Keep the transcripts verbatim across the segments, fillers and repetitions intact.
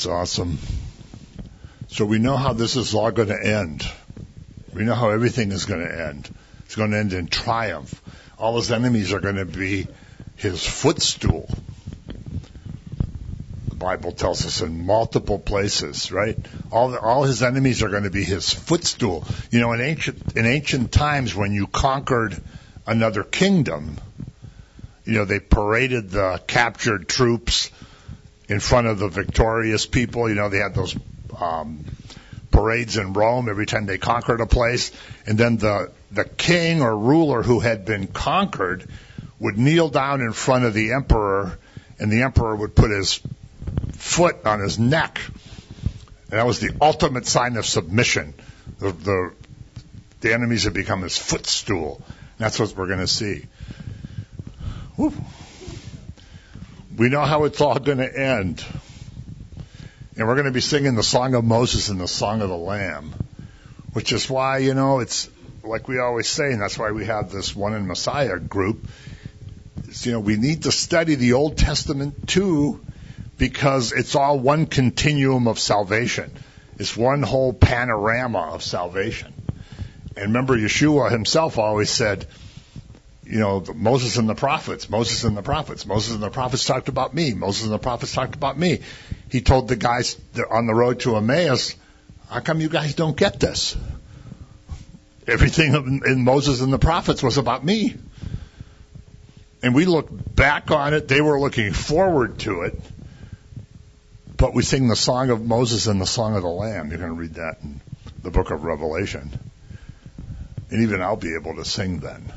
awesome. So we know how this is all going to end. We know how everything is going to end. It's going to end in triumph. All his enemies are going to be his footstool. The Bible tells us in multiple places, right? All the, all his enemies are going to be his footstool. You know, in ancient in ancient times, when you conquered another kingdom, you know, they paraded the captured troops in front of the victorious people. You know, they had those um, parades in Rome every time they conquered a place. And then the, the king or ruler who had been conquered would kneel down in front of the emperor, and the emperor would put his foot on his neck. And that was the ultimate sign of submission. The, the, the enemies had become his footstool. And that's what we're going to see. Whew. We know how it's all going to end. And we're going to be singing the Song of Moses and the Song of the Lamb, which is why, you know, it's like we always say, and that's why we have this One in Messiah group. It's, you know, we need to study the Old Testament too, because it's all one continuum of salvation. It's one whole panorama of salvation. And remember, Yeshua himself always said, you know, Moses and the prophets, Moses and the prophets, Moses and the prophets talked about me, Moses and the prophets talked about me. He told the guys on the road to Emmaus, how come you guys don't get this? Everything in Moses and the prophets was about me. And we look back on it, they were looking forward to it, but we sing the Song of Moses and the Song of the Lamb. You're going to read that in the book of Revelation. And even I'll be able to sing then.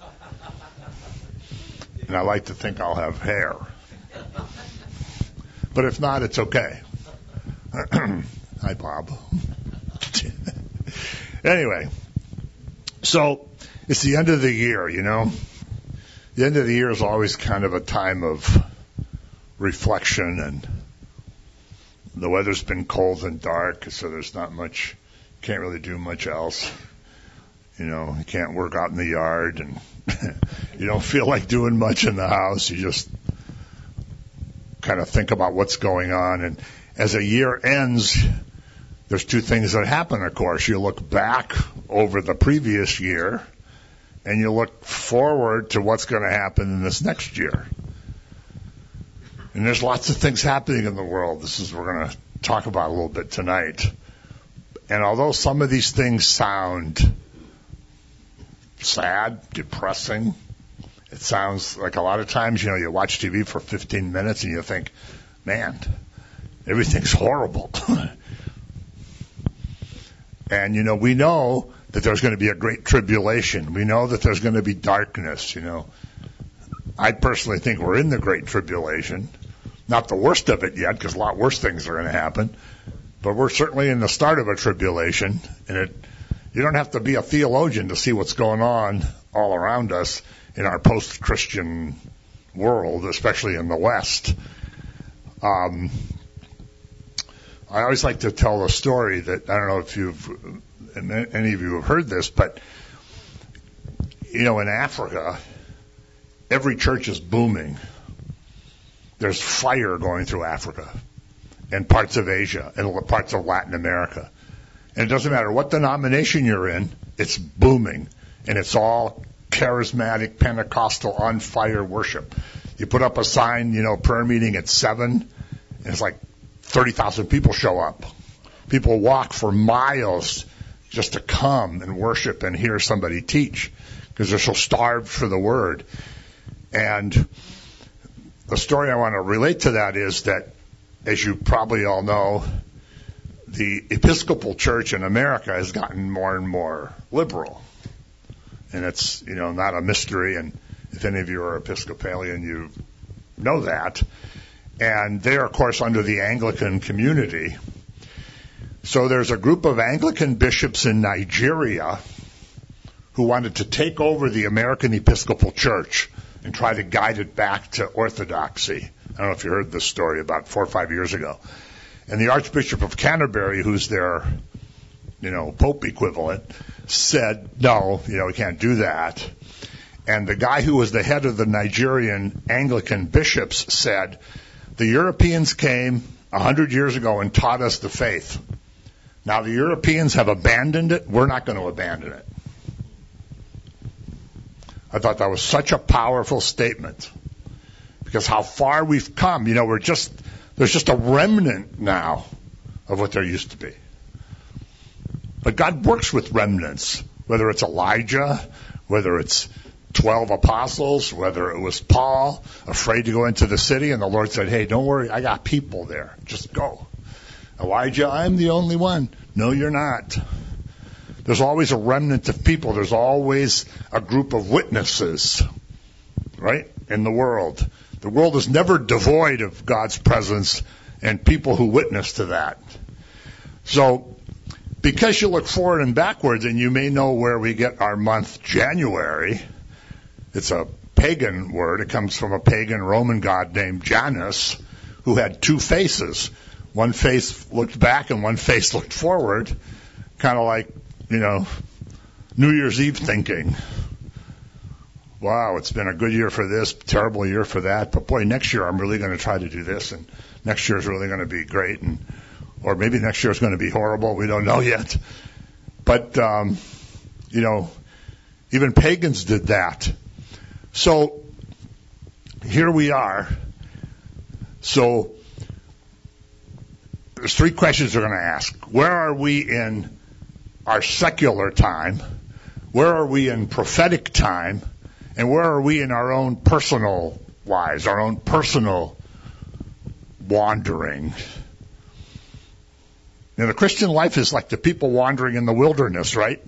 And I like to think I'll have hair. But if not, it's okay. Hi, Bob. Anyway, so it's the end of the year, you know. The end of the year is always kind of a time of reflection, and the weather's been cold and dark, so there's not much, can't really do much else. You know, you can't work out in the yard, and you don't feel like doing much in the house. You just kind of think about what's going on. And as a year ends, there's two things that happen, of course. You look back over the previous year, and you look forward to what's going to happen in this next year. And there's lots of things happening in the world. This is what we're going to talk about a little bit tonight. And although some of these things sound sad, depressing, it sounds like a lot of times, you know, you watch T V for fifteen minutes and you think, man, everything's horrible. And, you know, we know that there's going to be a great tribulation. We know that there's going to be darkness, you know. I personally think we're in the great tribulation. Not the worst of it yet, because a lot worse things are going to happen. But we're certainly in the start of a tribulation. And it, you don't have to be a theologian to see what's going on all around us in our post-Christian world, especially in the West. Um, I always like to tell a story that, I don't know if you've, any of you have heard this, but, you know, in Africa, every church is booming. There's fire going through Africa and parts of Asia and parts of Latin America. And it doesn't matter what denomination you're in, it's booming. And it's all charismatic, Pentecostal, on fire worship. You put up a sign, you know, prayer meeting at seven, and it's like thirty thousand people show up. People walk for miles just to come and worship and hear somebody teach because they're so starved for the word. And the story I want to relate to that is that, as you probably all know, the Episcopal Church in America has gotten more and more liberal. And it's, you know, not a mystery. And if any of you are Episcopalian, you know that. And they're, of course, under the Anglican community. So there's a group of Anglican bishops in Nigeria who wanted to take over the American Episcopal Church and try to guide it back to orthodoxy. I don't know if you heard this story about four or five years ago. And the Archbishop of Canterbury, who's their, you know, Pope equivalent, said, no, you know, we can't do that. And the guy who was the head of the Nigerian Anglican bishops said, the Europeans came a hundred years ago and taught us the faith. Now the Europeans have abandoned it. We're not going to abandon it. I thought that was such a powerful statement, because how far we've come. You know, we're just, there's just a remnant now of what there used to be. But God works with remnants, whether it's Elijah, whether it's twelve apostles, whether it was Paul, afraid to go into the city, and the Lord said, hey, don't worry, I got people there. Just go. Elijah, I'm the only one. No, you're not. There's always a remnant of people. There's always a group of witnesses, right, in the world. The world is never devoid of God's presence and people who witness to that. So, because you look forward and backwards, and you may know where we get our month January, it's a pagan word. It comes from a pagan Roman god named Janus, who had two faces. One face looked back and one face looked forward, kind of like, you know, New Year's Eve thinking. Wow, it's been a good year for this, terrible year for that, but boy, next year I'm really going to try to do this, and next year is really going to be great, and or maybe next year is going to be horrible. We don't know yet. But, um, you know, even pagans did that. So here we are. So there's three questions we're going to ask. Where are we in our secular time? Where are we in prophetic time? And where are we in our own personal lives, our own personal wandering? Now, the Christian life is like the people wandering in the wilderness, right?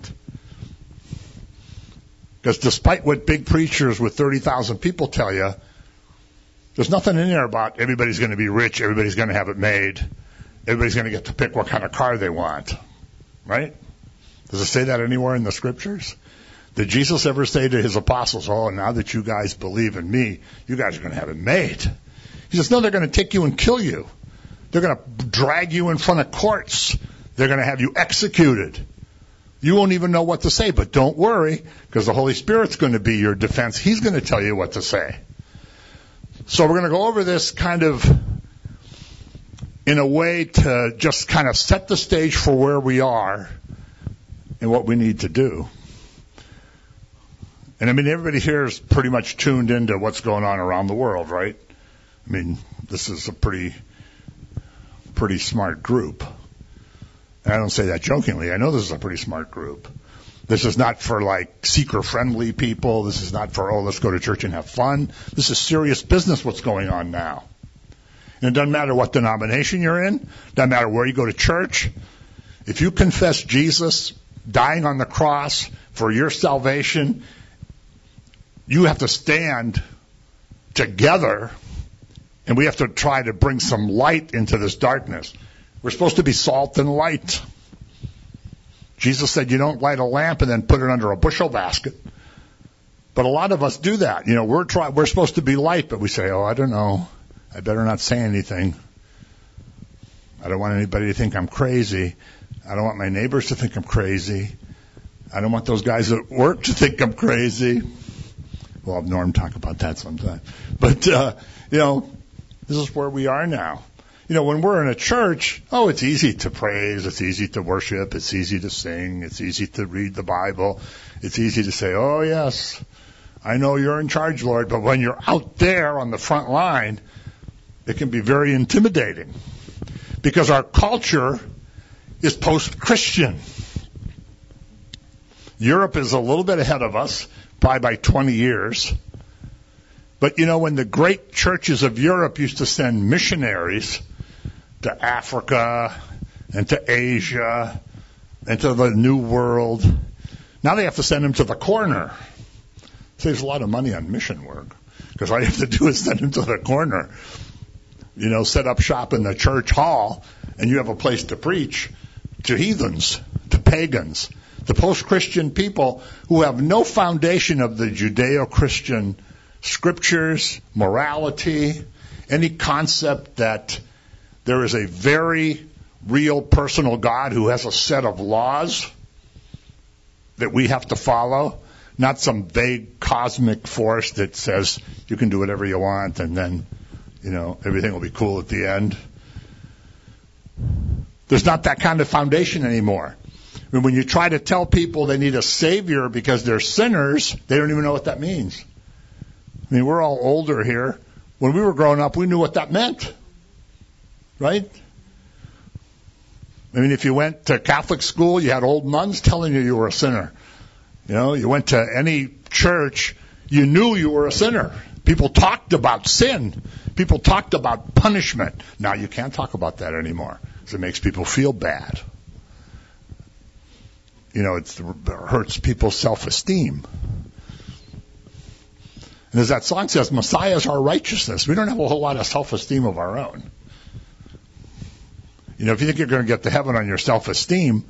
Because despite what big preachers with thirty thousand people tell you, there's nothing in there about everybody's going to be rich, everybody's going to have it made, everybody's going to get to pick what kind of car they want, right? Does it say that anywhere in the scriptures? Did Jesus ever say to his apostles, oh, now that you guys believe in me, you guys are going to have it made? He says, no, they're going to take you and kill you. They're going to drag you in front of courts. They're going to have you executed. You won't even know what to say, but don't worry, because the Holy Spirit's going to be your defense. He's going to tell you what to say. So we're going to go over this kind of in a way to just kind of set the stage for where we are and what we need to do. And I mean, everybody here is pretty much tuned into what's going on around the world, right? I mean, this is a pretty, pretty smart group. And I don't say that jokingly. I know this is a pretty smart group. This is not for like seeker-friendly people. This is not for, oh, let's go to church and have fun. This is serious business what's going on now. And it doesn't matter what denomination you're in. It doesn't matter where you go to church. If you confess Jesus dying on the cross for your salvation, you have to stand together, and we have to try to bring some light into this darkness. We're supposed to be salt and light. Jesus said you don't light a lamp and then put it under a bushel basket. But a lot of us do that. You know, we're try, we're supposed to be light, but we say, oh, I don't know. I better not say anything. I don't want anybody to think I'm crazy. I don't want my neighbors to think I'm crazy. I don't want those guys at work to think I'm crazy. We'll have Norm talk about that sometime. But, uh, you know, this is where we are now. You know, when we're in a church, oh, it's easy to praise, it's easy to worship, it's easy to sing, it's easy to read the Bible, it's easy to say, oh, yes, I know you're in charge, Lord. But when you're out there on the front line, it can be very intimidating because our culture is post-Christian. Europe is a little bit ahead of us, probably by twenty years. But, you know, when the great churches of Europe used to send missionaries to Africa and to Asia and to the New World, now they have to send them to the corner. It saves a lot of money on mission work because all you have to do is send them to the corner. You know, set up shop in the church hall, and you have a place to preach to heathens, to pagans, to post-Christian people who have no foundation of the Judeo-Christian scriptures, morality, any concept that there is a very real personal God who has a set of laws that we have to follow, not some vague cosmic force that says you can do whatever you want and then, you know, everything will be cool at the end. There's not that kind of foundation anymore. I mean, when you try to tell people they need a Savior because they're sinners, they don't even know what that means. I mean, we're all older here. When we were growing up, we knew what that meant. Right? I mean, if you went to Catholic school, you had old nuns telling you you were a sinner. You know, you went to any church, you knew you were a sinner. People talked about sin. People talked about punishment. Now you can't talk about that anymore because it makes people feel bad. You know, it's, it hurts people's self-esteem. And as that song says, Messiah is our righteousness. We don't have a whole lot of self-esteem of our own. You know, if you think you're going to get to heaven on your self-esteem,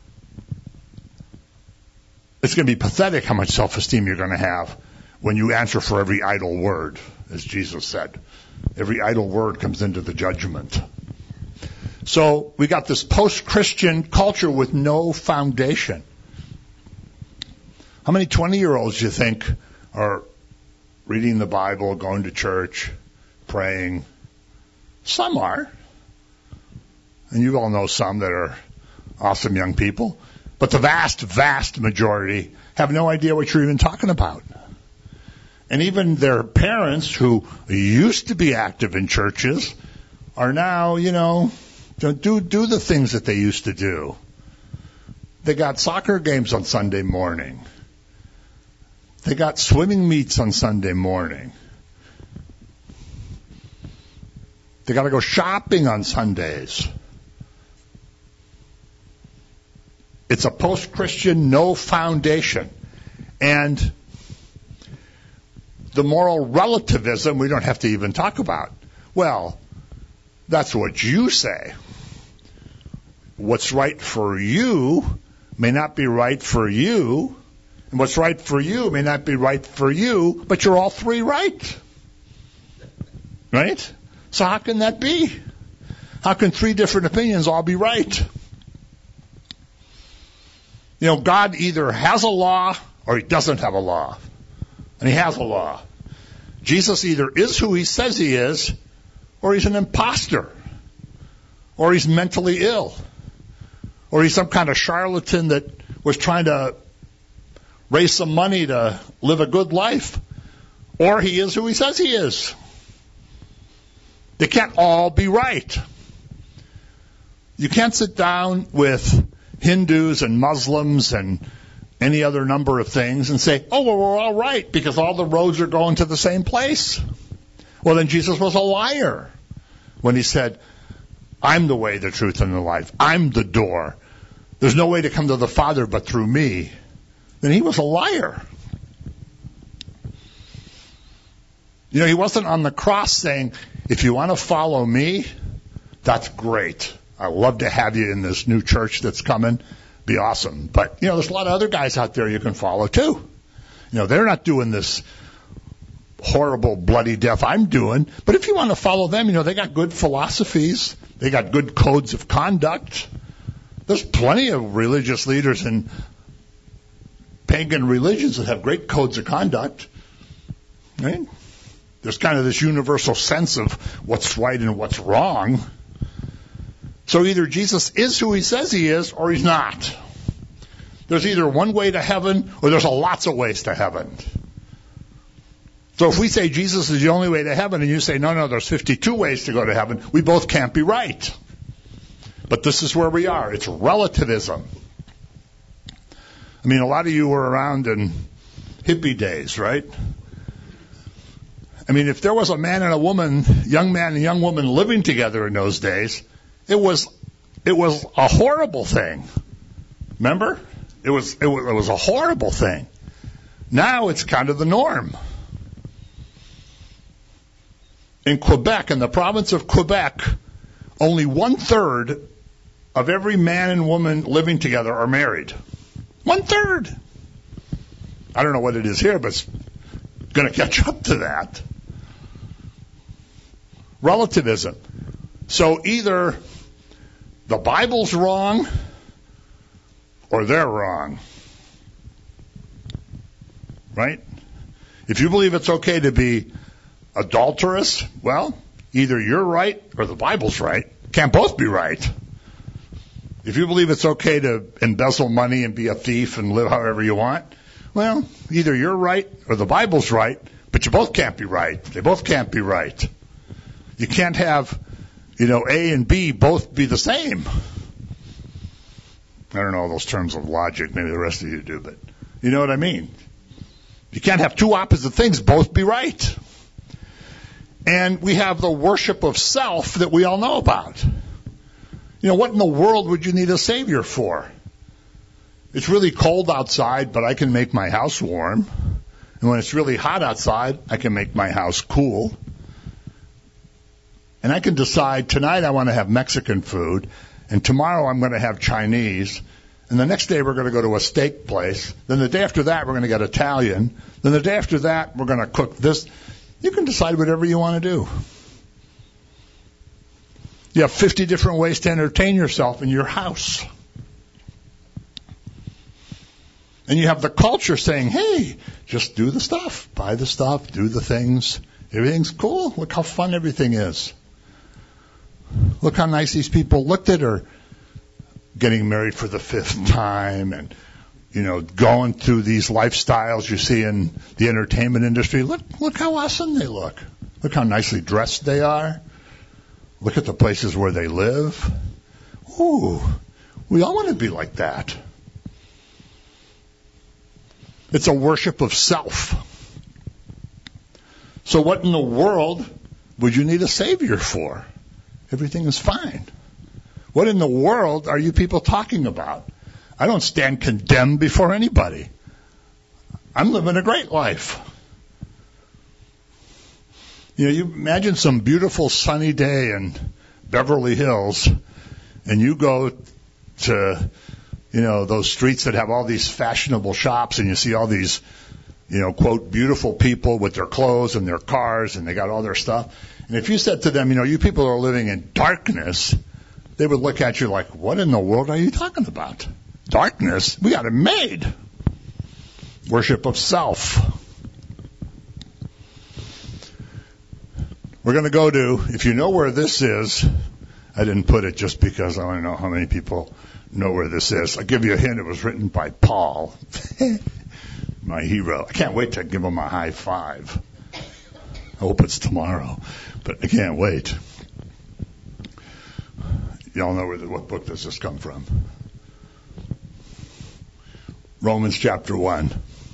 it's going to be pathetic how much self-esteem you're going to have when you answer for every idle word, as Jesus said. Every idle word comes into the judgment. So we got this post-Christian culture with no foundation. How many twenty-year-olds do you think are reading the Bible, going to church, praying? Some are. And you all know some that are awesome young people. But the vast, vast majority have no idea what you're even talking about. And even their parents, who used to be active in churches, are now, you know, don't do do the things that they used to do. They got soccer games on Sunday morning. They got swimming meets on Sunday morning. They got to go shopping on Sundays. It's a post-Christian, no foundation. And the moral relativism we don't have to even talk about. Well, that's what you say. What's right for you may not be right for you, and what's right for you may not be right for you, but you're all three right. Right? So how can that be? How can three different opinions all be right? You know, God either has a law or he doesn't have a law. And he has a law. Jesus either is who he says he is, or he's an imposter, or he's mentally ill, or he's some kind of charlatan that was trying to raise some money to live a good life, or he is who he says he is. They can't all be right. You can't sit down with Hindus and Muslims and any other number of things and say, oh, well, we're all right because all the roads are going to the same place. Well, then Jesus was a liar when he said, I'm the way, the truth, and the life. I'm the door. There's no way to come to the Father but through me. Then he was a liar. You know, he wasn't on the cross saying, if you want to follow me, that's great. I'd love to have you in this new church that's coming. Be awesome. But, you know, there's a lot of other guys out there you can follow too. You know, they're not doing this horrible bloody death I'm doing. But if you want to follow them, you know, they got good philosophies. They got good codes of conduct. There's plenty of religious leaders in pagan religions that have great codes of conduct. Right? There's kind of this universal sense of what's right and what's wrong. So either Jesus is who he says he is, or he's not. There's either one way to heaven, or there's lots of ways to heaven. So if we say Jesus is the only way to heaven, and you say, no, no, there's fifty-two ways to go to heaven, we both can't be right. But this is where we are. It's relativism. I mean, a lot of you were around in hippie days, right? I mean, if there was a man and a woman, young man and young woman living together in those days, It was, it was a horrible thing. Remember? It was, it was, it was a horrible thing. Now it's kind of the norm. In Quebec, in the province of Quebec, only one third of every man and woman living together are married. One third. I don't know what it is here, but it's going to catch up to that. Relativism. So either the Bible's wrong or they're wrong. Right? If you believe it's okay to be adulterous, well, either you're right or the Bible's right. Can't both be right. If you believe it's okay to embezzle money and be a thief and live however you want, well, either you're right or the Bible's right, but you both can't be right. They both can't be right. You can't have, you know, A and B both be the same. I don't know all those terms of logic. Maybe the rest of you do, but you know what I mean. You can't have two opposite things both be right. And we have the worship of self that we all know about. You know, what in the world would you need a Savior for? It's really cold outside, but I can make my house warm. And when it's really hot outside, I can make my house cool. And I can decide tonight I want to have Mexican food, and tomorrow I'm going to have Chinese, and the next day we're going to go to a steak place. Then the day after that we're going to get Italian. Then the day after that we're going to cook this. You can decide whatever you want to do. You have fifty different ways to entertain yourself in your house. And you have the culture saying, hey, just do the stuff, buy the stuff, do the things. Everything's cool. Look how fun everything is. Look how nice these people looked at her getting married for the fifth time and, you know, going through these lifestyles you see in the entertainment industry. Look, look how awesome they look. Look how nicely dressed they are. Look at the places where they live. Ooh, we all want to be like that. It's a worship of self. So what in the world would you need a Savior for? Everything is fine. What in the world are you people talking about? I don't stand condemned before anybody. I'm living a great life. You know, you imagine some beautiful sunny day in Beverly Hills, and you go to, you know, those streets that have all these fashionable shops, and you see all these, you know, quote, beautiful people with their clothes and their cars, and they got all their stuff. And if you said to them, you know, you people are living in darkness, they would look at you like, what in the world are you talking about? Darkness? We got it made. Worship of self. We're going to go to, if you know where this is, I didn't put it just because I want to know how many people know where this is. I'll give you a hint. It was written by Paul, my hero. I can't wait to give him a high five. I hope it's tomorrow, but I can't wait. Y'all know where the, what book does this come from? Romans chapter one.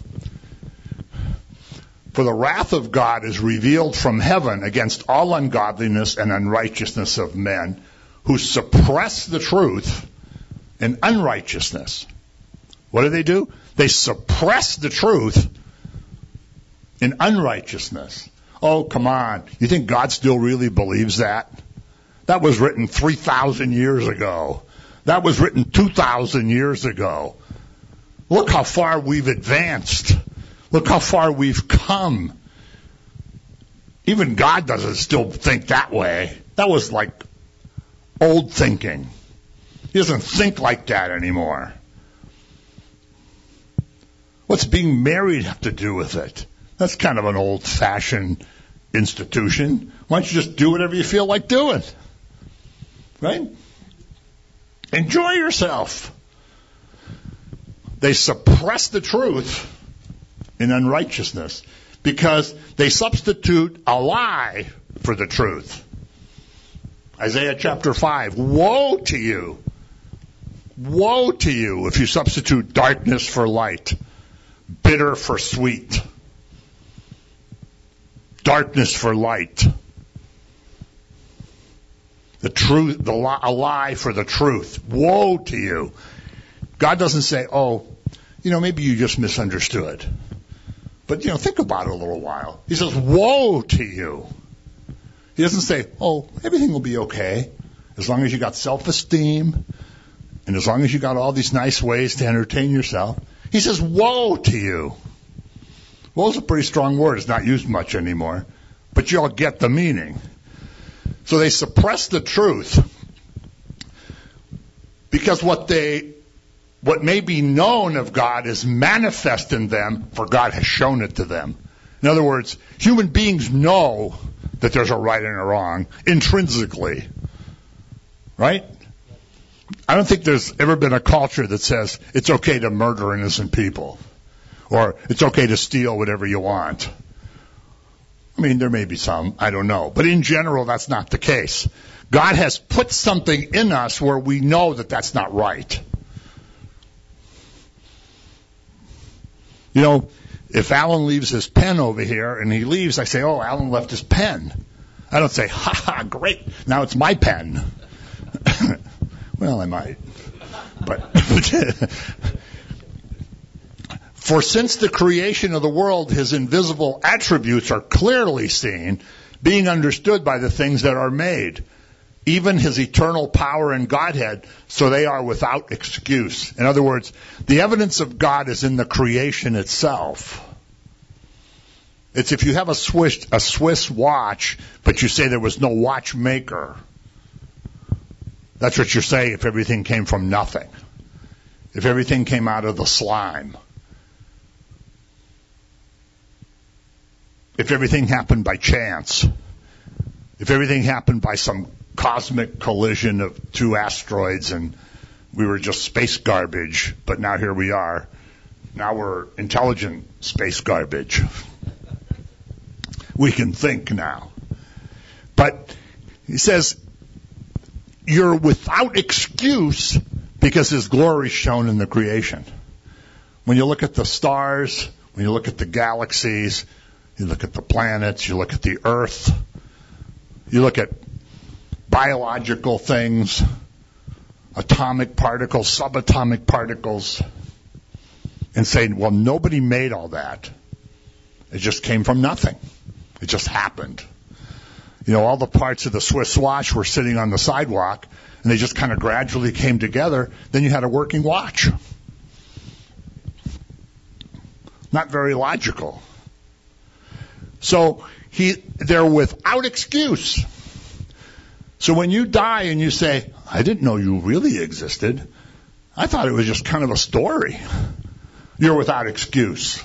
For the wrath of God is revealed from heaven against all ungodliness and unrighteousness of men who suppress the truth in unrighteousness. What do they do? They suppress the truth in unrighteousness. Oh, come on. You think God still really believes that? That was written three thousand years ago. That was written two thousand years ago. Look how far we've advanced. Look how far we've come. Even God doesn't still think that way. That was like old thinking. He doesn't think like that anymore. What's being married have to do with it? That's kind of an old-fashioned institution. Why don't you just do whatever you feel like doing? Right? Enjoy yourself. They suppress the truth in unrighteousness because they substitute a lie for the truth. Isaiah chapter five, woe to you. Woe to you if you substitute darkness for light, bitter for sweet, darkness for light, the truth, the li- a lie for the truth. Woe to you. God doesn't say, oh, you know, maybe you just misunderstood. But, you know, think about it a little while. He says, woe to you. He doesn't say, oh, everything will be okay as long as you got self-esteem and as long as you got all these nice ways to entertain yourself. He says, woe to you. Woe is a pretty strong word. It's not used much anymore. But you all get the meaning. So they suppress the truth because what they What may be known of God is manifest in them, for God has shown it to them. In other words, human beings know that there's a right and a wrong intrinsically. Right? I don't think there's ever been a culture that says it's okay to murder innocent people or it's okay to steal whatever you want. I mean, there may be some, I don't know. But in general, that's not the case. God has put something in us where we know that that's not right. You know, if Alan leaves his pen over here and he leaves, I say, oh, Alan left his pen. I don't say, ha ha, great, now it's my pen. Well, I might. But for since the creation of the world, his invisible attributes are clearly seen, being understood by the things that are made, even his eternal power and Godhead, so they are without excuse. In other words, the evidence of God is in the creation itself. It's if you have a Swiss, a Swiss watch, but you say there was no watchmaker. That's what you're saying if everything came from nothing. If everything came out of the slime. If everything happened by chance. If everything happened by some cosmic collision of two asteroids and we were just space garbage, but now here we are. Now we're intelligent space garbage. We can think now. But he says, you're without excuse because his glory is shown in the creation. When you look at the stars, when you look at the galaxies, you look at the planets, you look at the earth, you look at biological things, atomic particles, subatomic particles, and say, well, nobody made all that. It just came from nothing. It just happened. You know, all the parts of the Swiss watch were sitting on the sidewalk, and they just kind of gradually came together. Then you had a working watch. Not very logical. So he, they're without excuse. So when you die and you say, I didn't know you really existed. I thought it was just kind of a story. You're without excuse.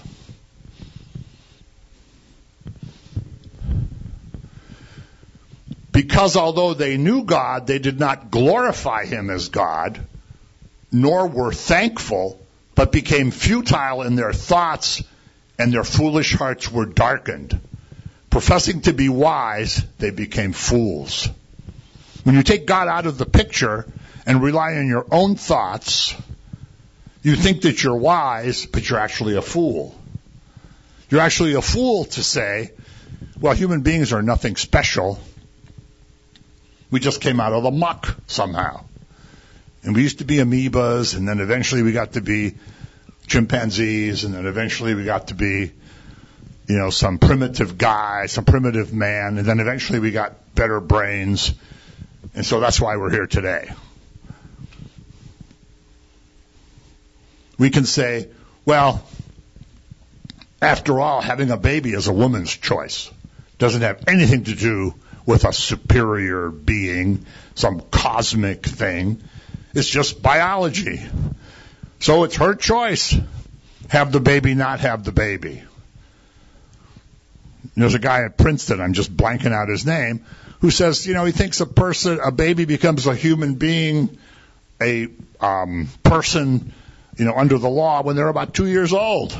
Because although they knew God, they did not glorify him as God, nor were thankful, but became futile in their thoughts, and their foolish hearts were darkened. Professing to be wise, they became fools. When you take God out of the picture and rely on your own thoughts, you think that you're wise, but you're actually a fool. You're actually a fool to say, well, human beings are nothing special. We just came out of the muck somehow. And we used to be amoebas, and then eventually we got to be chimpanzees, and then eventually we got to be, you know, some primitive guy, some primitive man, and then eventually we got better brains. And so that's why we're here today. We can say, well, after all, having a baby is a woman's choice. Doesn't have anything to do with a superior being, some cosmic thing. It's just biology. So it's her choice. Have the baby, not have the baby. There's a guy at Princeton, I'm just blanking out his name, who says, you know, he thinks a person, a baby becomes a human being, a um, person, you know, under the law when they're about two years old.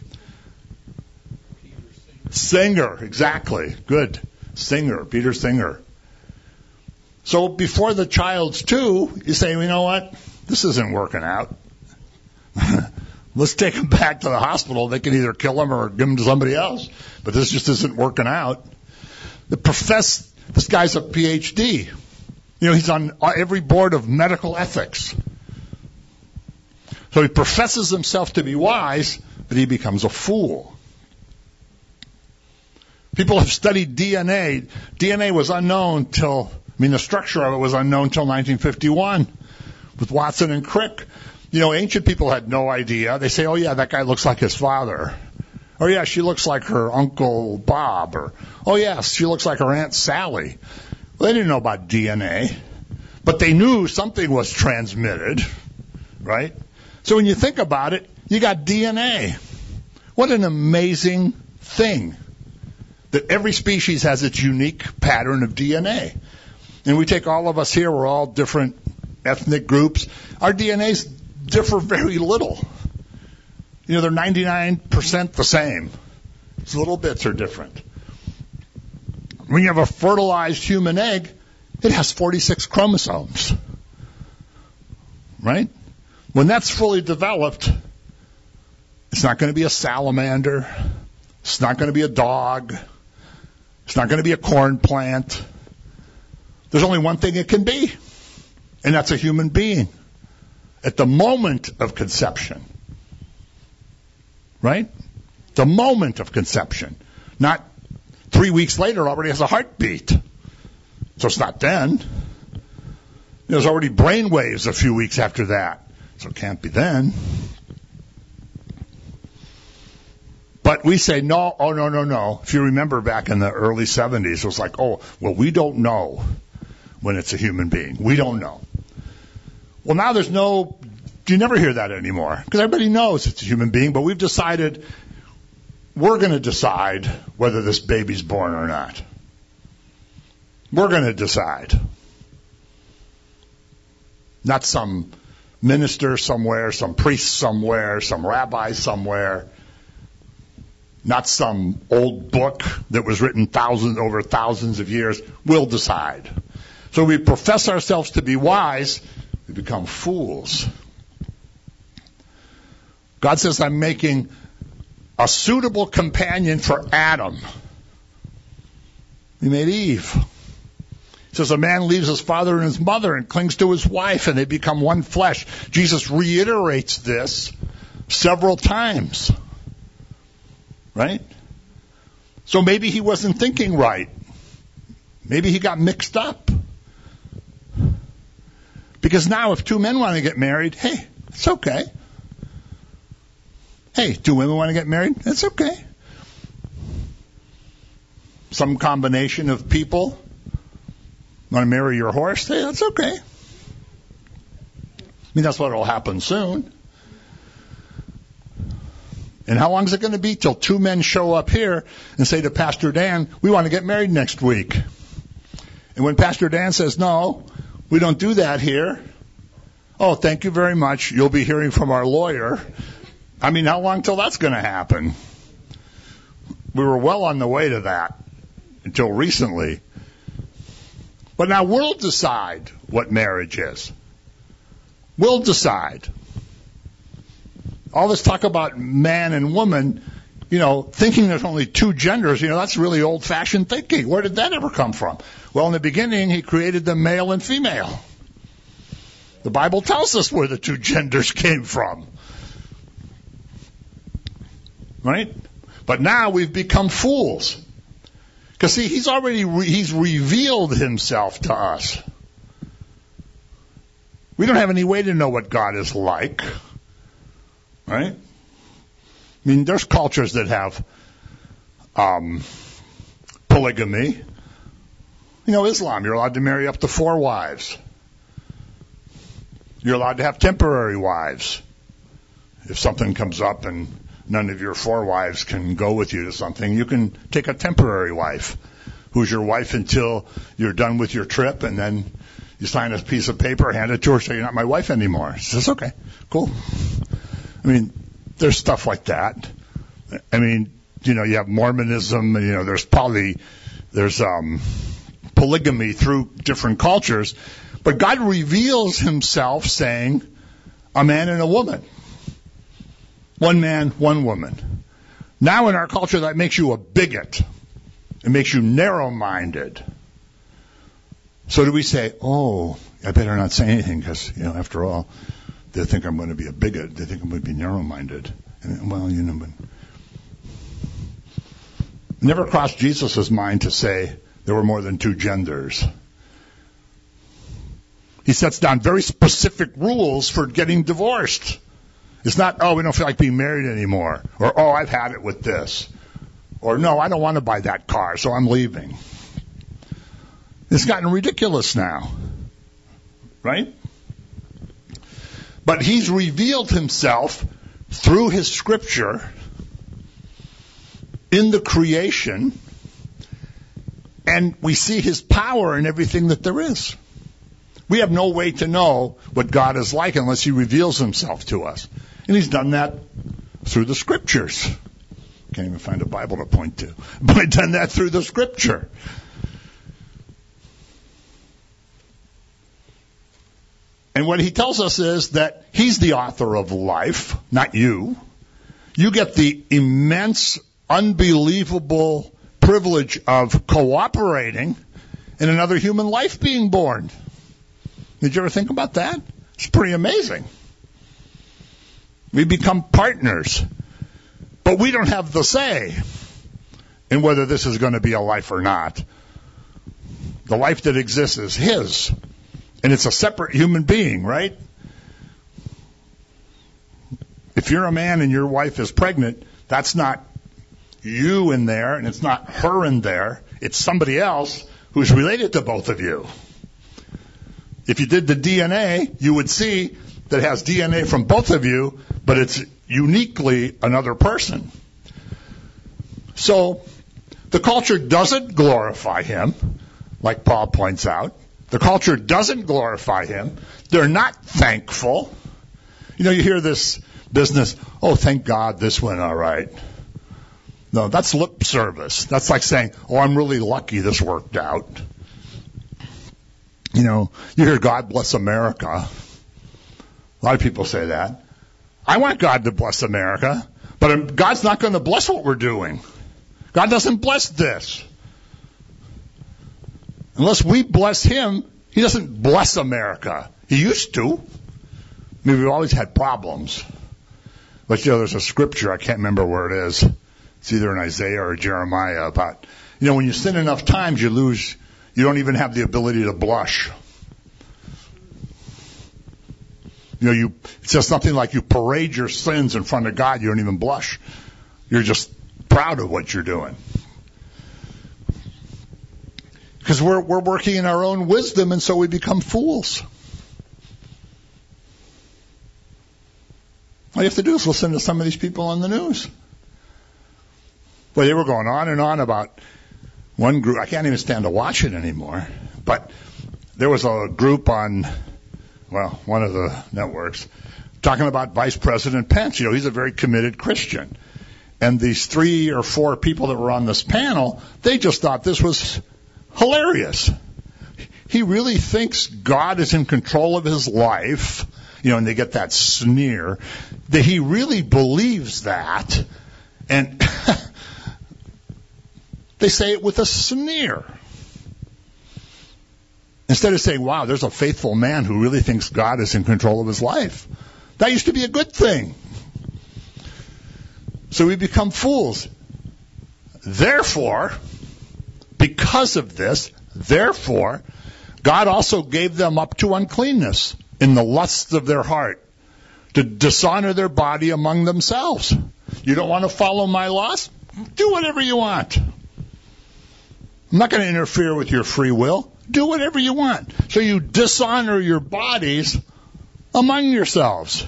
Singer, exactly. Good. Singer, Peter Singer. So before the child's two, you say, you know what? This isn't working out. Let's take him back to the hospital. They can either kill him or give him to somebody else. But this just isn't working out. The profess, this guy's a P H D. You know, he's on every board of medical ethics. So he professes himself to be wise, but he becomes a fool. People have studied D N A. D N A was unknown till, I mean, the structure of it was unknown till nineteen fifty-one with Watson and Crick. You know, ancient people had no idea. They say, oh, yeah, that guy looks like his father. Oh, yeah, she looks like her Uncle Bob. Or, oh, yes, she looks like her Aunt Sally. Well, they didn't know about D N A. But they knew something was transmitted, right? So when you think about it, you got D N A. What an amazing thing. That every species has its unique pattern of D N A. And we take all of us here, we're all different ethnic groups, our D N As differ very little. You know, they're ninety-nine percent the same. Just little bits are different. When you have a fertilized human egg, it has forty-six chromosomes. Right? When that's fully developed, it's not going to be a salamander. It's not going to be a dog. It's not going to be a corn plant. There's only one thing it can be, and that's a human being at the moment of conception. Right? The moment of conception. Not three weeks later already has a heartbeat. So it's not then. There's already brain waves a few weeks after that. So it can't be then. But we say, no, oh, no, no, no. If you remember back in the early seventies, it was like, oh, well, we don't know when it's a human being. We don't know. Well, now there's no, you never hear that anymore because everybody knows it's a human being, but we've decided we're going to decide whether this baby's born or not. We're going to decide. Not some minister somewhere, some priest somewhere, some rabbi somewhere. Not some old book that was written thousands over thousands of years. We'll decide. So we profess ourselves to be wise, we become fools. God says, I'm making a suitable companion for Adam. He made Eve. He says, a man leaves his father and his mother and clings to his wife, and they become one flesh. Jesus reiterates this several times. Right? So maybe he wasn't thinking right. Maybe he got mixed up. Because now if two men want to get married, hey, it's okay. Hey, two women want to get married? That's okay. Some combination of people want to marry your horse? Hey, that's okay. I mean, that's what will happen soon. And how long is it going to be till two men show up here and say to Pastor Dan, we want to get married next week? And when Pastor Dan says, no, we don't do that here. Oh, thank you very much. You'll be hearing from our lawyer. I mean, how long till that's going to happen? We were well on the way to that until recently. But now we'll decide what marriage is. We'll decide. All this talk about man and woman, you know, thinking there's only two genders, you know, that's really old-fashioned thinking. Where did that ever come from? Well, in the beginning, he created them male and female. The Bible tells us where the two genders came from. Right? But now we've become fools. Because, see, he's already, re- he's revealed himself to us. We don't have any way to know what God is like. Right? I mean, there's cultures that have um, polygamy. You know, Islam, you're allowed to marry up to four wives. You're allowed to have temporary wives. If something comes up and none of your four wives can go with you to something, you can take a temporary wife who's your wife until you're done with your trip, and then you sign a piece of paper, hand it to her, say, you're not my wife anymore. She says, okay, cool. I mean, there's stuff like that. I mean, you know, you have Mormonism, and, you know, there's poly, there's um, polygamy through different cultures, but God reveals himself saying, a man and a woman. One man, one woman. Now in our culture, that makes you a bigot. It makes you narrow-minded. So do we say, oh, I better not say anything because, you know, after all, they think I'm going to be a bigot. They think I'm going to be narrow-minded. And, well, you know, but it never crossed Jesus' mind to say there were more than two genders. He sets down very specific rules for getting divorced. It's not, oh, we don't feel like being married anymore. Or, oh, I've had it with this. Or, no, I don't want to buy that car, so I'm leaving. It's gotten ridiculous now. Right? But he's revealed himself through his scripture in the creation, and we see his power in everything that there is. We have no way to know what God is like unless he reveals himself to us. And he's done that through the scriptures. Can't even find a Bible to point to. But he's done that through the scripture. And what he tells us is that he's the author of life, not you. You get the immense, unbelievable privilege of cooperating in another human life being born. Did you ever think about that? It's pretty amazing. We become partners, but we don't have the say in whether this is going to be a life or not. The life that exists is his, and it's a separate human being, right? If you're a man and your wife is pregnant, that's not you in there, and it's not her in there. It's somebody else who's related to both of you. If you did the D N A, you would see that it has D N A from both of you, but it's uniquely another person. So the culture doesn't glorify him, like Paul points out. The culture doesn't glorify him. They're not thankful. You know, you hear this business, oh, thank God this went all right. No, that's lip service. That's like saying, oh, I'm really lucky this worked out. You know, you hear God bless America. A lot of people say that. I want God to bless America, but God's not going to bless what we're doing. God doesn't bless this. Unless we bless him, he doesn't bless America. He used to. I mean, we've always had problems. But, you know, there's a scripture, I can't remember where it is. It's either in Isaiah or Jeremiah about, you know, when you sin enough times, you lose, you don't even have the ability to blush. You know, you, it says something like you parade your sins in front of God, you don't even blush. You're just proud of what you're doing. Because we're, we're working in our own wisdom, and so we become fools. All you have to do is listen to some of these people on the news. Well, they were going on and on about one group. I can't even stand to watch it anymore. But there was a group on, well, one of the networks, talking about Vice President Pence. You know, he's a very committed Christian. And these three or four people that were on this panel, they just thought this was hilarious. He really thinks God is in control of his life. You know, and they get that sneer, that he really believes that. And they say it with a sneer. Instead of saying, wow, there's a faithful man who really thinks God is in control of his life. That used to be a good thing. So we become fools. Therefore, because of this, therefore, God also gave them up to uncleanness in the lusts of their heart, to dishonor their body among themselves. You don't want to follow my laws? Do whatever you want. I'm not going to interfere with your free will. Do whatever you want. So you dishonor your bodies among yourselves.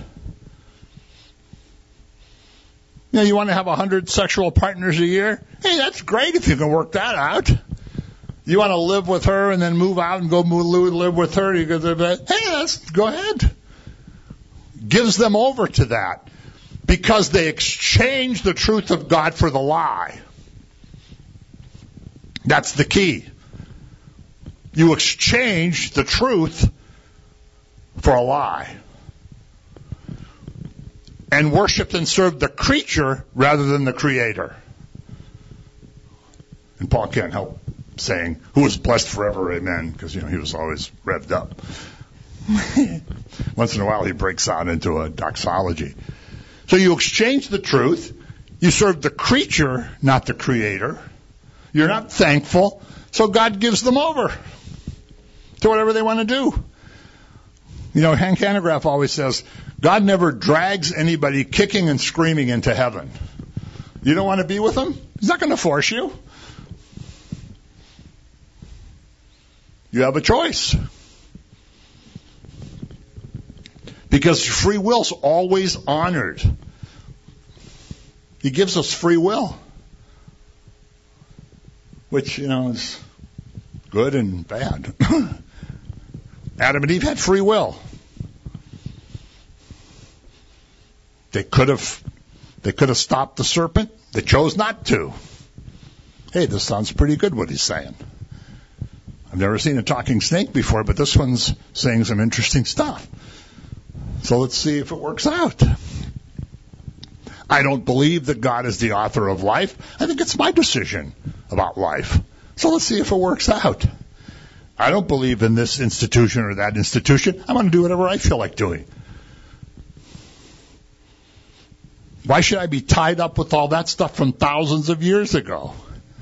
You know, you want to have a hundred sexual partners a year? Hey, that's great if you can work that out. You want to live with her and then move out and go move, live with her? You go, hey, that's, go ahead. Gives them over to that because they exchange the truth of God for the lie. That's the key. You exchange the truth for a lie. And worshiped and served the creature rather than the creator. And Paul can't help saying, who is blessed forever, amen, because, you know, he was always revved up. Once in a while he breaks out into a doxology. So you exchange the truth. You serve the creature, not the creator. You're not thankful. So God gives them over to whatever they want to do. You know, Hank Hanegraaff always says, God never drags anybody kicking and screaming into heaven. You don't want to be with him? He's not going to force you. You have a choice. Because free will's always honored. He gives us free will. Which, you know, is good and bad. Adam and Eve had free will. They could have, they could have stopped the serpent. They chose not to. Hey, this sounds pretty good what he's saying. I've never seen a talking snake before, but this one's saying some interesting stuff. So let's see if it works out. I don't believe that God is the author of life. I think it's my decision about life. So let's see if it works out. I don't believe in this institution or that institution. I'm going to do whatever I feel like doing. Why should I be tied up with all that stuff from thousands of years ago?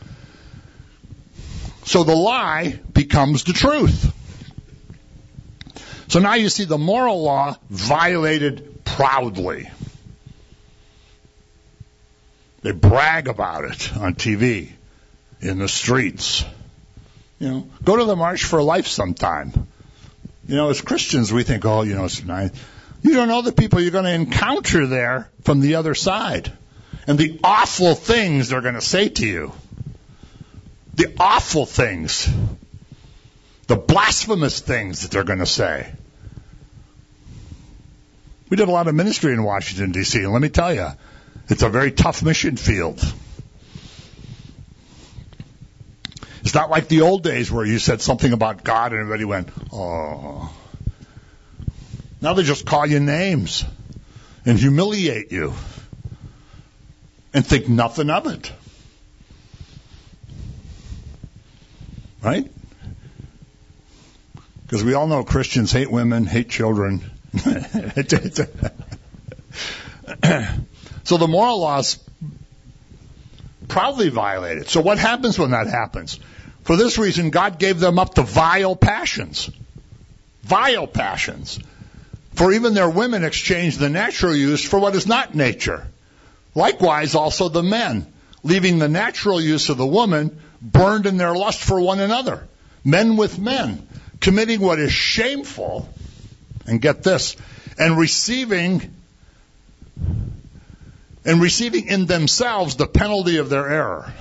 So the lie becomes the truth. So now you see the moral law violated proudly. They brag about it on T V, in the streets. You know, go to the March for Life sometime. You know, as Christians, we think, oh, you know, it's nice. You don't know the people you're going to encounter there from the other side. And the awful things they're going to say to you. The awful things. The blasphemous things that they're going to say. We did a lot of ministry in Washington, D C, and let me tell you, it's a very tough mission field. It's not like the old days where you said something about God and everybody went, oh. Now they just call you names and humiliate you and think nothing of it. Right? Because we all know Christians hate women, hate children. So the moral law's proudly violated. So what happens when that happens? For this reason, God gave them up to vile passions. Vile passions. For even their women exchanged the natural use for what is not nature. Likewise, also the men, leaving the natural use of the woman, burned in their lust for one another. Men with men, committing what is shameful, and get this, and receiving, and receiving in themselves the penalty of their error.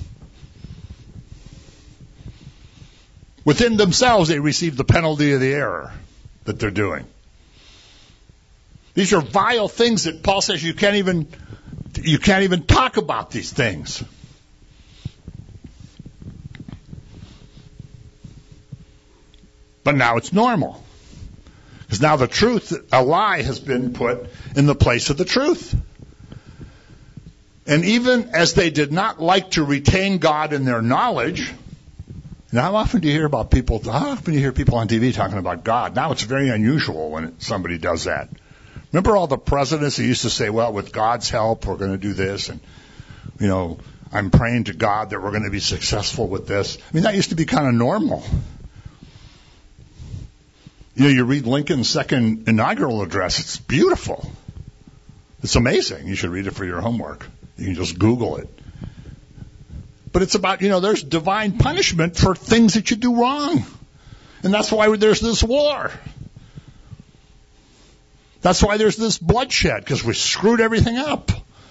Within themselves, they receive the penalty of the error that they're doing. These are vile things that Paul says you can't even, you can't even talk about these things. But now it's normal. Because now the truth, a lie has been put in the place of the truth. And even as they did not like to retain God in their knowledge, now how often do you hear about people, how often do you hear people on T V talking about God? Now it's very unusual when somebody does that. Remember all the presidents who used to say, well, with God's help, we're going to do this. And, you know, I'm praying to God that we're going to be successful with this. I mean, that used to be kind of normal. You know, you read Lincoln's second inaugural address. It's beautiful. It's amazing. You should read it for your homework. You can just Google it. But it's about, you know, there's divine punishment for things that you do wrong. And that's why there's this war. That's why there's this bloodshed, because we screwed everything up.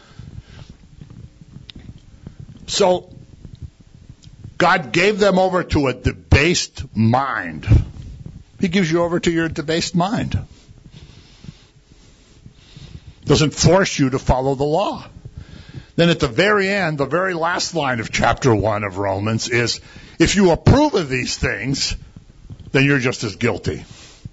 So, God gave them over to a debased mind. He gives you over to your debased mind. Doesn't force you to follow the law. Then at the very end, the very last line of chapter one of Romans is, if you approve of these things, then you're just as guilty.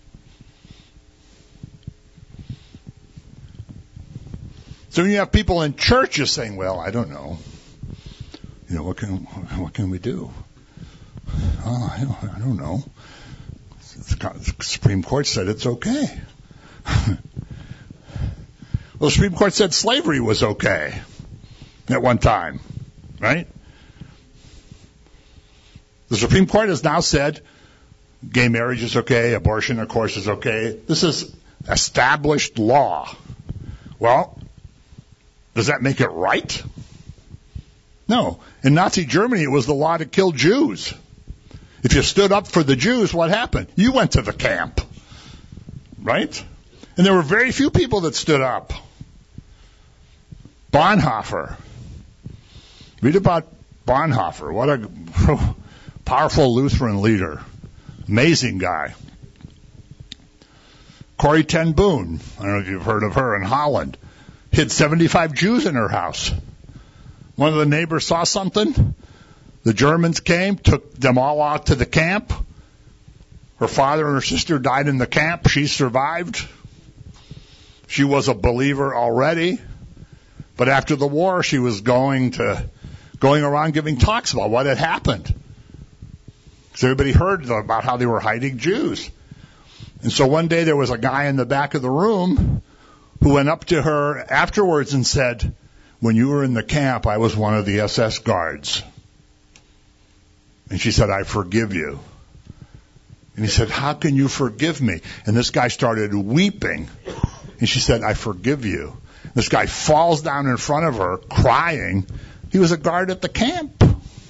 So when you have people in churches saying, well, I don't know. You know, what can what can we do? Oh, I don't, I don't know. The Supreme Court said it's okay. Well, the Supreme Court said slavery was okay at one time, right? The Supreme Court has now said gay marriage is okay, abortion, of course, is okay. This is established law. Well, does that make it right? No. In Nazi Germany, it was the law to kill Jews. If you stood up for the Jews, what happened? You went to the camp. Right? And there were very few people that stood up. Bonhoeffer. Read about Bonhoeffer. What a powerful Lutheran leader. Amazing guy. Corrie ten Boom, I don't know if you've heard of her in Holland, hid seventy-five Jews in her house. One of the neighbors saw something. The Germans came, took them all out to the camp. Her father and her sister died in the camp. She survived. She was a believer already. But after the war, she was going to, going around giving talks about what had happened. Because everybody heard about how they were hiding Jews. And so one day there was a guy in the back of the room who went up to her afterwards and said, when you were in the camp, I was one of the S S guards. And she said, I forgive you. And he said, how can you forgive me? And this guy started weeping. And she said, I forgive you. This guy falls down in front of her, crying. He was a guard at the camp.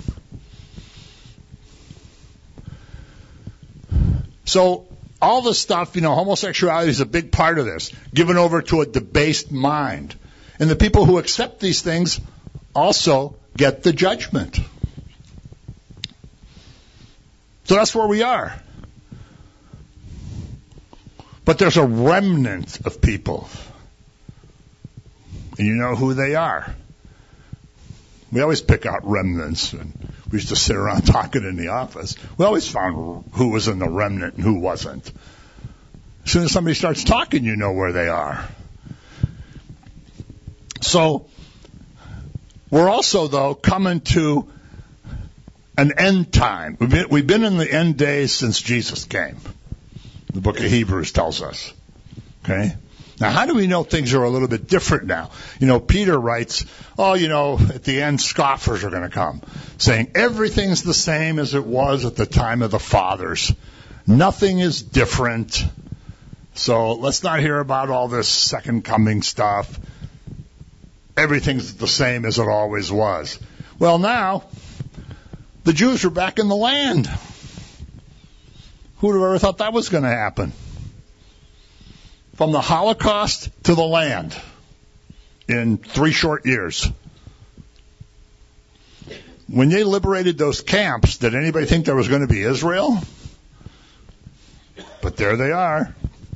So all this stuff, you know, homosexuality is a big part of this, given over to a debased mind. And the people who accept these things also get the judgment. So that's where we are. But there's a remnant of people. And you know who they are. We always pick out remnants. And we used to sit around talking in the office. We always found who was in the remnant and who wasn't. As soon as somebody starts talking, you know where they are. So, we're also, though, coming to an end time. We've been, we've been in the end days since Jesus came. The book of Hebrews tells us. Okay? Now, how do we know things are a little bit different now? You know, Peter writes, oh, you know, at the end, scoffers are going to come, saying everything's the same as it was at the time of the fathers. Nothing is different. So let's not hear about all this second coming stuff. Everything's the same as it always was. Well, now, the Jews are back in the land. Who would have ever thought that was going to happen? From the Holocaust to the land in three short years. When they liberated those camps, did anybody think there was going to be Israel? But there they are.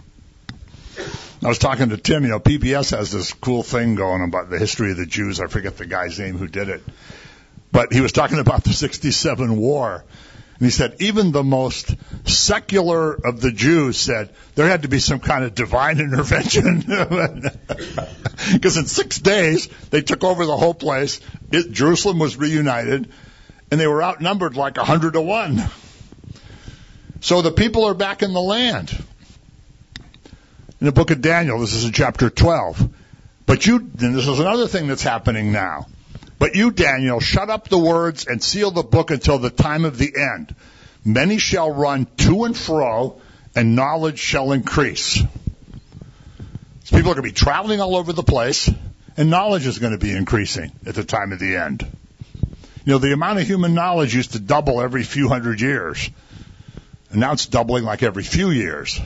I was talking to Tim, you know, P B S has this cool thing going about the history of the Jews. I forget the guy's name who did it. But he was talking about the sixty-seven war. And he said even the most secular of the Jews said there had to be some kind of divine intervention. Because in six days, they took over the whole place. It, Jerusalem was reunited. And they were outnumbered like a hundred to one. So the people are back in the land. In the book of Daniel, this is in chapter twelve. But you, and this is another thing that's happening now. But you, Daniel, shut up the words and seal the book until the time of the end. Many shall run to and fro, and knowledge shall increase. So people are going to be traveling all over the place, and knowledge is going to be increasing at the time of the end. You know, the amount of human knowledge used to double every few hundred years. And now it's doubling like every few years.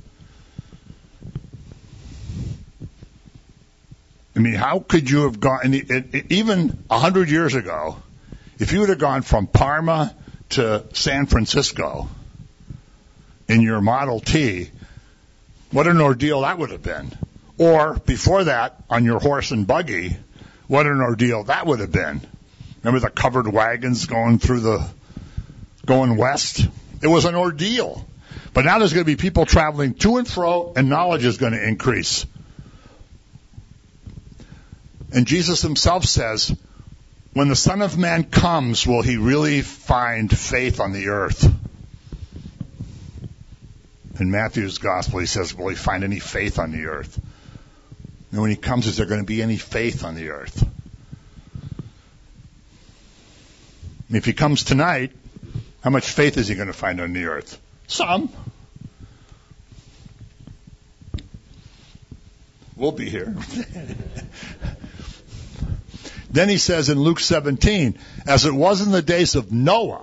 I mean, how could you have gone, it, it, even a hundred years ago, if you would have gone from Parma to San Francisco in your Model T, what an ordeal that would have been. Or, before that, on your horse and buggy, what an ordeal that would have been. Remember the covered wagons going through the, going west? It was an ordeal. But now there's going to be people traveling to and fro, and knowledge is going to increase. And Jesus himself says, when the Son of Man comes, will he really find faith on the earth? In Matthew's gospel, he says, will he find any faith on the earth? And when he comes, is there going to be any faith on the earth? And if he comes tonight, how much faith is he going to find on the earth? Some. We'll be here. Then he says in Luke seventeen, as it was in the days of Noah,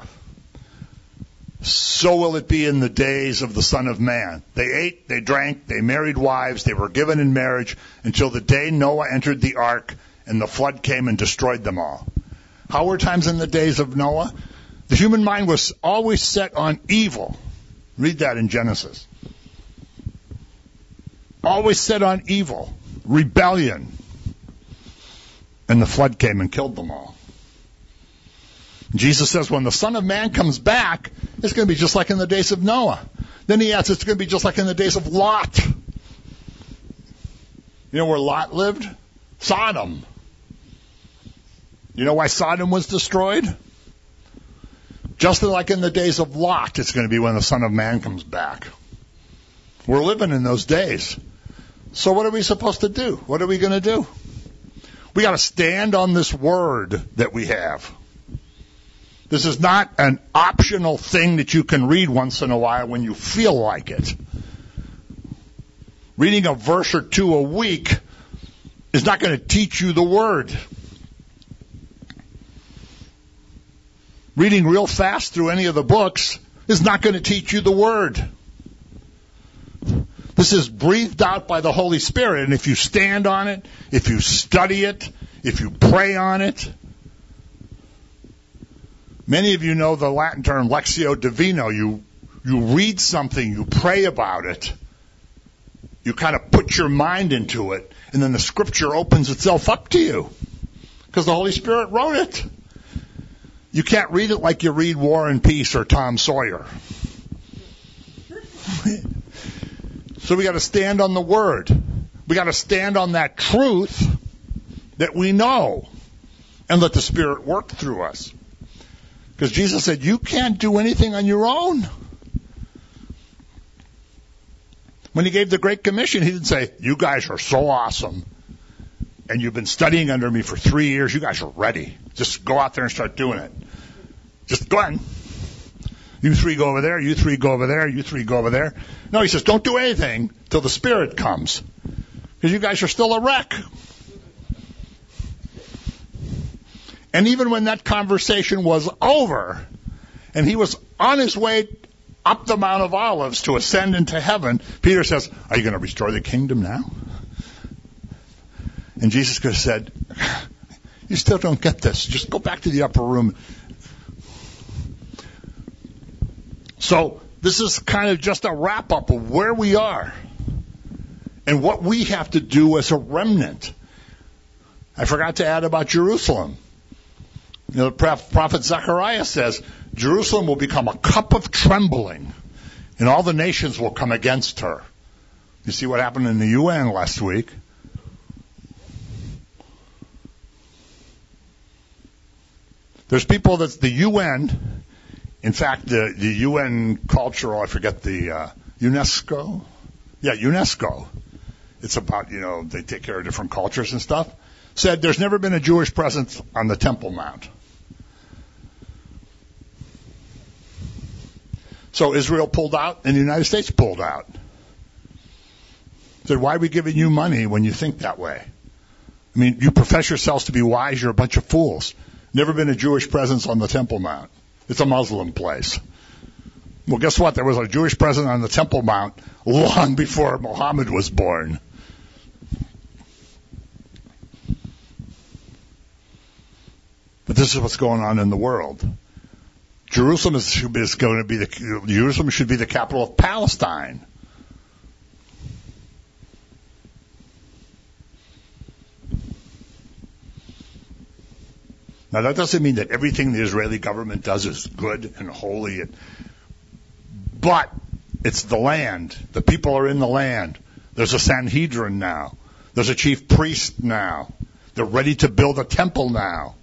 so will it be in the days of the Son of Man. They ate, they drank, they married wives, they were given in marriage until the day Noah entered the ark and the flood came and destroyed them all. How were times in the days of Noah? The human mind was always set on evil. Read that in Genesis. always set on evil, rebellion. And the flood came and killed them all. Jesus says when the Son of Man comes back, it's going to be just like in the days of Noah. Then he adds it's going to be just like in the days of Lot. You know where Lot lived? Sodom. You know why Sodom was destroyed? Just like in the days of Lot, it's going to be when the Son of Man comes back. We're living in those days. So what are we supposed to do? What are we going to do? We got to stand on this word that we have. This is not an optional thing that you can read once in a while when you feel like it. Reading a verse or two a week is not going to teach you the word. Reading real fast through any of the books is not going to teach you the word. This is breathed out by the Holy Spirit, and if you stand on it, if you study it, if you pray on it. Many of you know the Latin term Lectio Divina. You, you read something, you pray about it, you kind of put your mind into it, and then the Scripture opens itself up to you. Because the Holy Spirit wrote it. You can't read it like you read War and Peace or Tom Sawyer. So we got to stand on the Word. We got to stand on that truth that we know and let the Spirit work through us. Because Jesus said, you can't do anything on your own. When he gave the Great Commission, he didn't say, you guys are so awesome, and you've been studying under me for three years, you guys are ready. Just go out there and start doing it. Just go ahead. You three go over there, you three go over there, you three go over there. No, he says, don't do anything till the Spirit comes. Because you guys are still a wreck. And even when that conversation was over, and he was on his way up the Mount of Olives to ascend into heaven, Peter says, are you going to restore the kingdom now? And Jesus could have said, you still don't get this. Just go back to the upper room. So this is kind of just a wrap-up of where we are and what we have to do as a remnant. I forgot to add about Jerusalem. You know, the prophet Zechariah says, Jerusalem will become a cup of trembling, and all the nations will come against her. You see what happened in the U N last week? There's people that's the U N, in fact, the, the U N cultural, I forget the, uh, UNESCO? Yeah, UNESCO. It's about, you know, they take care of different cultures and stuff. Said there's never been a Jewish presence on the Temple Mount. So Israel pulled out and the United States pulled out. Said, why are we giving you money when you think that way? I mean, you profess yourselves to be wise, you're a bunch of fools. Never been a Jewish presence on the Temple Mount. It's a Muslim place. Well, guess what? There was a Jewish presence on the Temple Mount long before Muhammad was born. But this is what's going on in the world. Jerusalem is, is going to be the Jerusalem should be the capital of Palestine. Now that doesn't mean that everything the Israeli government does is good and holy, and, but it's the land. The people are in the land. There's a Sanhedrin now. There's a chief priest now. They're ready to build a temple now.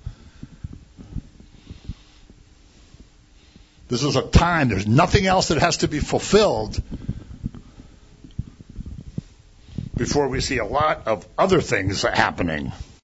This is a time, there's nothing else that has to be fulfilled before we see a lot of other things happening.